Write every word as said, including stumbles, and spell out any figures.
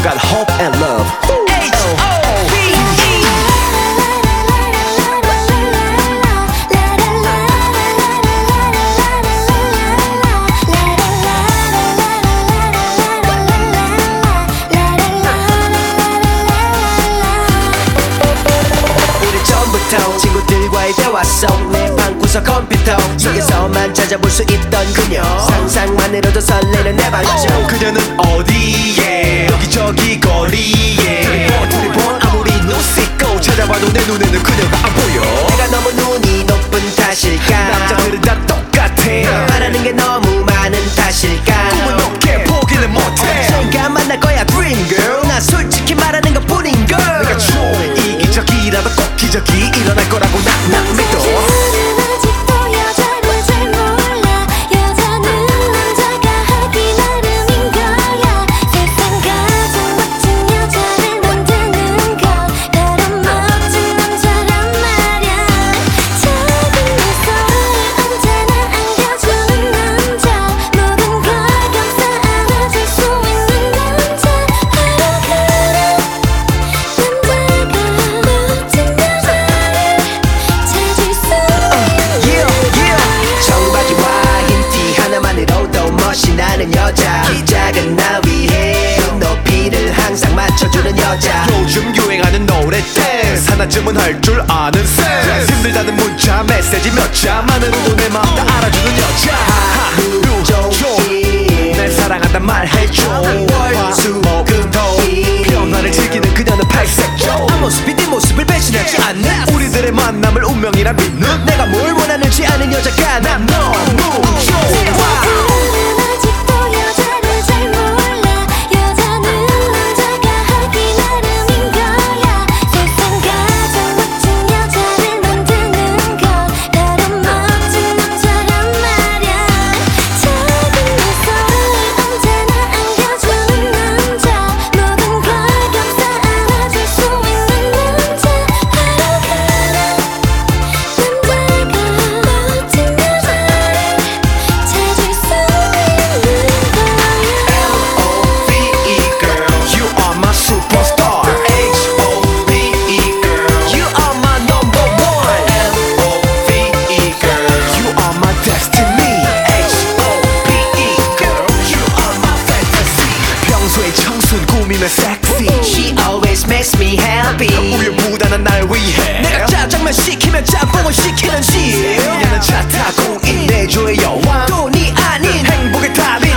got hope and love. H O P E. 우리 전부터 친구들과의 대화 속 내 방구석 컴퓨터 속에서만 찾아볼 수 있던 그녀 상상만으로도 설레는 내 방정. 그녀는 어디에 여기저기 거리에 리포트리폰 아무리 눈씻고 찾아봐도 내 눈에는 그녀가 안 보여. 내가 너무 눈이 높은 탓일까 남자들은 다 똑같아. 바라는 게 너무 많은 탓일까 꿈은 높게 포기는 못해. 언젠가 만날 거야 dream girl 나 솔직히 말하는 것 뿐인 걸. 내가 좀 이기적이라도 꼭 기적이 일어날 거라고 난 믿어. 나는 여자 키 작은 나 위해 높이를 항상 맞춰주는 여자. 요즘 유행하는 노래 댄스 하나쯤은 할 줄 아는 센스. 힘들다는 문자 메시지 몇 자만으로도 내 맘 다 알아주는 여자. 하루 종일 날 사랑한단 말 해줘. 월수목금토 변화를 즐기는 그녀는 팔색조. 앞모습이 네 모습을 배신하지 않는 우리들의 만남을 운명이라 믿는 내가 뭘 원하는지 아는 여자가 난 너무 좋아. She always makes me happy. 우유부단한 날 위해 내가 짜장면 시키면 짬뽕을 시키는 시. 그녀는 차 타고 인내조의 여왕. 돈이 아닌 행복의 달인.